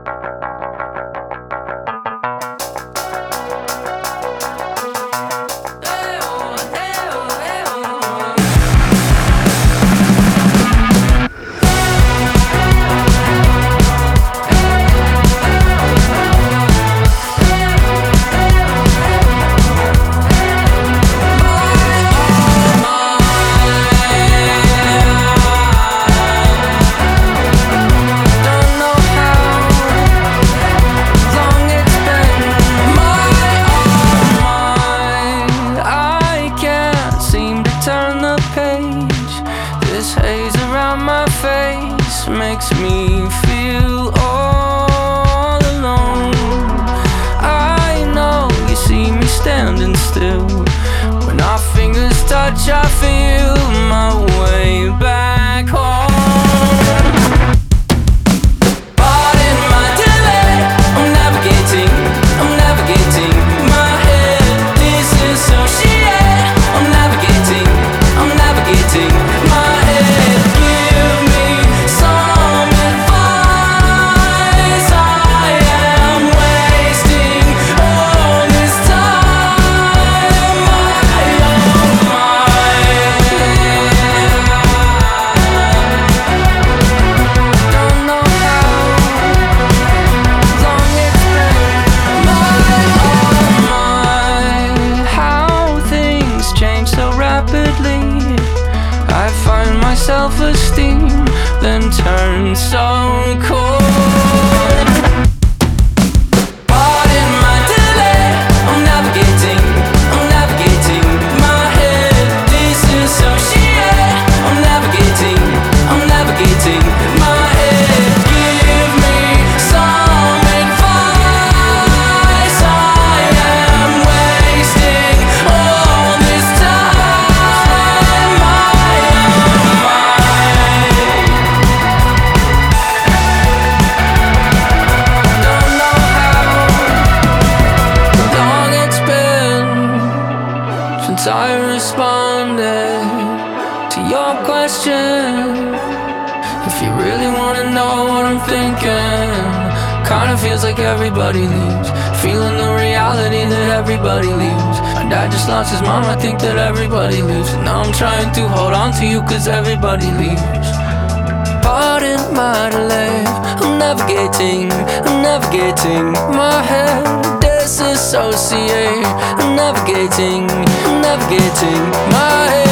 This haze around my face makes me feel all alone. I know you see me standing still. When our fingers touch, I feel my way back home. Pardon my delay, I'm navigating my head. Disassociate, I'm navigating my head. Give me some advice. I am wasting all this time. Don't know how long it's been. How things change so rapidly. I find my self-esteem then turns so cold. Pardon my delay, I'm navigating my head. Disassociate, I'm navigating my head. Give me some advice. I am wasting all this time. Don't know how long it's been since I responded to your question. If you really wanna know what I'm thinking, kinda feels like everybody leaves, feeling the reality that everybody leaves. My dad just lost his mom, I think that everybody leaves. And now I'm trying to hold on to you cause everybody leaves. Pardon my delay, I'm navigating my head. Disassociate, I'm navigating my head.